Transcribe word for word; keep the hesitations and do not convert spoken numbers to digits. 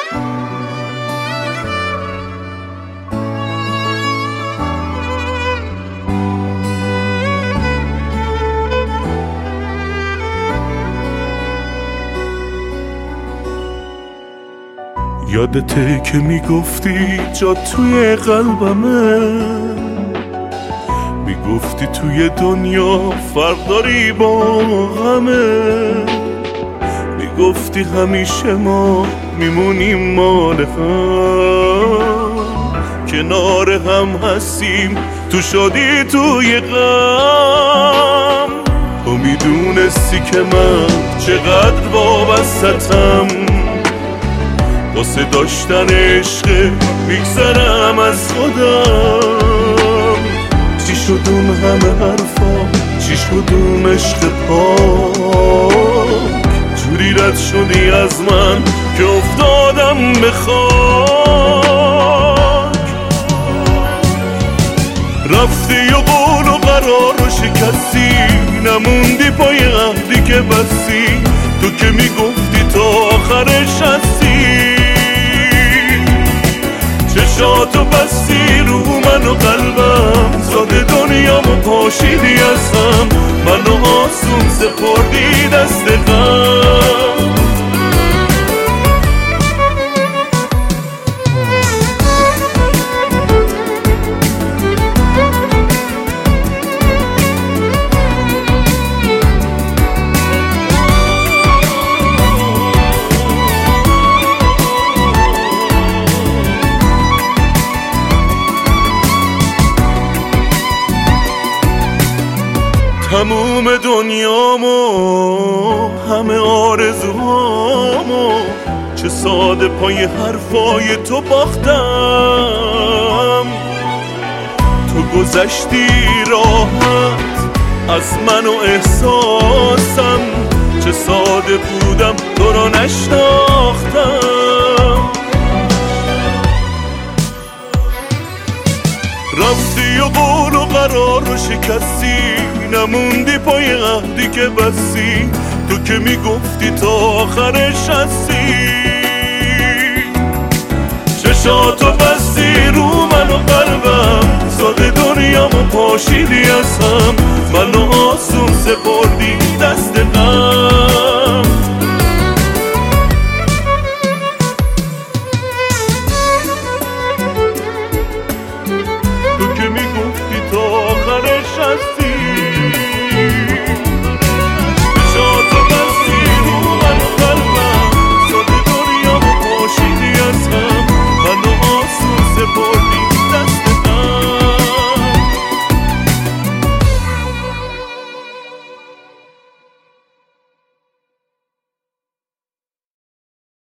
یادته که میگفتی جا توی قلبمه، میگفتی توی دنیا فرق داری با غمه، میگفتی همیشه ما میمونیم مال هم، کنار هم هستیم تو شادی توی غم. تو میدونستی که من چقدر وابستم، واسه داشتن عشق میگذرم از خودم. چی شد اون همه حرفا، چی شد اون عشق پاک، جوری رد شدی از من که افتادم به خاک. رفتی و قول و قرار رو شکستی، نموندی پای عهدی که بستی، تو که میگفتی تا آخرش هستی. چشاتو بستی رو من و قلبم، زاده دنیامو پاشیدی از هم، منو آسون سپردی دست غم. تموم دنیامو، همه آرزوهامو، چه ساده پای حرفای تو باختم. تو گذشتی راحت از من و احساسم، چه ساده بودم تو رو نشناختم. رفتی و قول و قرار رو شکستی، نموندی پای عهدی که بستی، تو که میگفتی تا آخرش هستی. چشاتو بستی رو من و قلبم، زاده دنیامو پاشیدی از هم، منو آسون